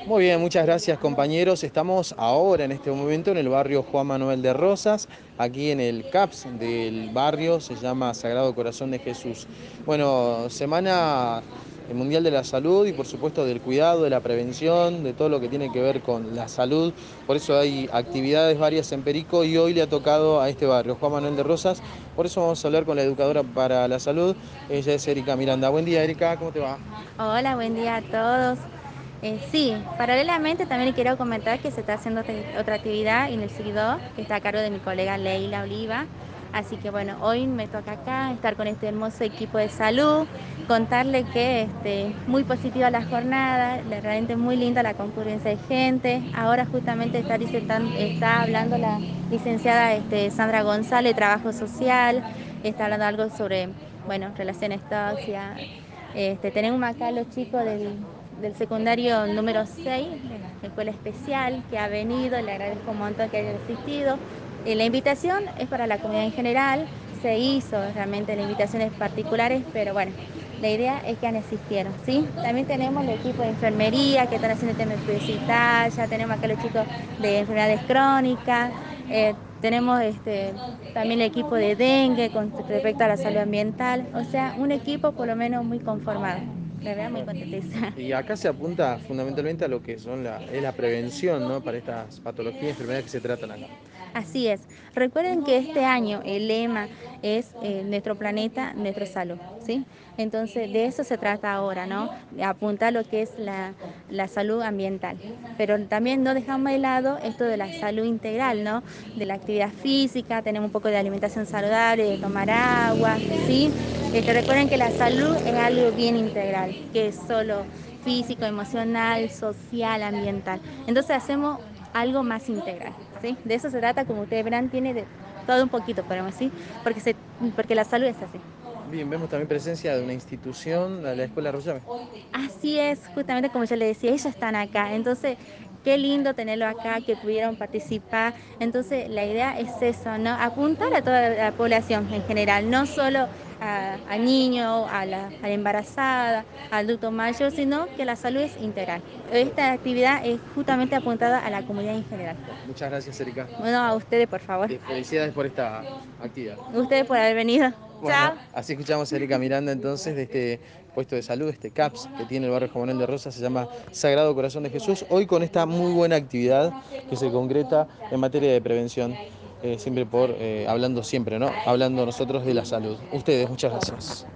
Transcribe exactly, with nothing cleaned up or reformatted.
Muy bien, muchas gracias compañeros. Estamos ahora en este momento en el barrio Juan Manuel de Rosas, aquí en el CAPS del barrio, se llama Sagrado Corazón de Jesús. Bueno, Semana Mundial de la Salud y por supuesto del cuidado, de la prevención, de todo lo que tiene que ver con la salud. Por eso hay actividades varias en Perico y hoy le ha tocado a este barrio, Juan Manuel de Rosas. Por eso vamos a hablar con la educadora para la salud. Ella es Erika Miranda. Buen día, Erika, ¿cómo te va? Hola, buen día a todos. Eh, sí, paralelamente también quiero comentar que se está haciendo otra otra actividad en el Sigdo, que está a cargo de mi colega Leila Oliva. Así que bueno, hoy me toca acá estar con este hermoso equipo de salud, contarle que este, muy positiva la jornada, la- realmente muy linda la concurrencia de gente. Ahora justamente está, disertan- está hablando la licenciada este, Sandra González, Trabajo Social, está hablando algo sobre, bueno, relaciones tóxicas. Este, tenemos acá los chicos del, del secundario número seis, de escuela especial, que ha venido, le agradezco un montón que haya asistido. Eh, la invitación es para la comunidad en general, se hizo realmente las invitaciones particulares, pero bueno, la idea es que han asistido, ¿sí? También tenemos el equipo de enfermería que están haciendo el tema de publicitaria, tenemos acá los chicos de enfermedades crónicas, eh, tenemos este, también el equipo de dengue con respecto a la salud ambiental, o sea, un equipo por lo menos muy conformado. La verdad, muy Bueno, contenta. y acá se apunta fundamentalmente a lo que son la, es la prevención, ¿no? Para estas patologías y enfermedades que se tratan acá. Así es. Recuerden que este año el lema es eh, nuestro planeta, nuestra salud, ¿sí? Entonces, de eso se trata ahora, ¿no? De apuntar lo que es la, la salud ambiental. Pero también no dejamos de lado esto de la salud integral, ¿no? De la actividad física, tenemos un poco de alimentación saludable, de tomar agua, ¿sí? Este, recuerden que la salud es algo bien integral, que es solo físico, emocional, social, ambiental. Entonces hacemos algo más integral, ¿sí? De eso se trata, como ustedes verán, tiene de todo un poquito, podemos decir, porque, se, porque la salud es así. Bien, vemos también presencia de una institución, la, la Escuela Rollame. Así es, justamente como yo le decía, ellos están acá, entonces qué lindo tenerlo acá, que pudieron participar. Entonces la idea es eso, ¿no? Apuntar a toda la población en general, no solo a, a niños, a la, a la embarazada, al adulto mayor, sino que la salud es integral. Esta actividad es justamente apuntada a la comunidad en general. Bueno, muchas gracias, Erika. Bueno, a ustedes, por favor. Eh, felicidades por esta actividad. Ustedes por haber venido. Bueno, Chao. así escuchamos a Erika Miranda entonces de este puesto de salud, este CAPS que tiene el barrio Juan Manuel de Rosas, se llama Sagrado Corazón de Jesús, hoy con esta muy buena actividad que se concreta en materia de prevención, eh, siempre por, eh, hablando siempre, ¿no? Hablando nosotros de la salud. Ustedes, muchas gracias.